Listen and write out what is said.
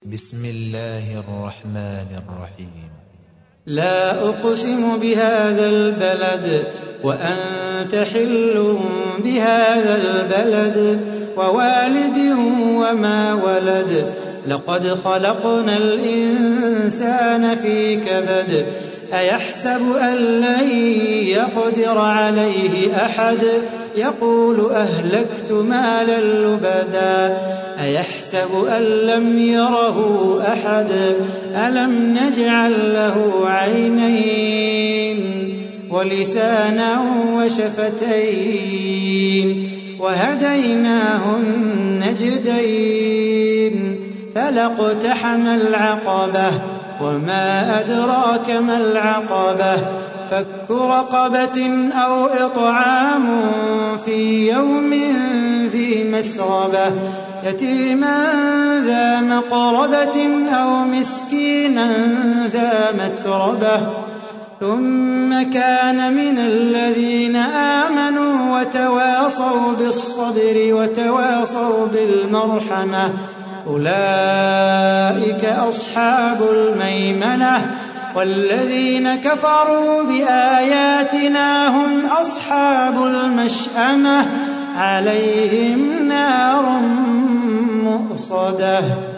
بسم الله الرحمن الرحيم. لا أقسم بهذا البلد وأنت حل بهذا البلد ووالد وما ولد لقد خلقنا الإنسان في كبد أيحسب أن لن يقدر عليه أحد يقول أهلكت مالا لبدا أيحسب أن لم يره أحد ألم نجعل له عينين ولسانا وشفتين وهديناه النجدين فلاقتحم العقبة وما أدراك ما العقبة فك رقبة أو إطعام في يوم ذي مسغبة يتيما ذا مقربة أو مسكينا ذا متربة ثم كان من الذين آمنوا وتواصوا بالصبر وتواصوا بالمرحمة أولئك أصحاب الميمنة والذين كفروا بآياتنا هم أصحاب المشأمة عليهم نار مؤصدة.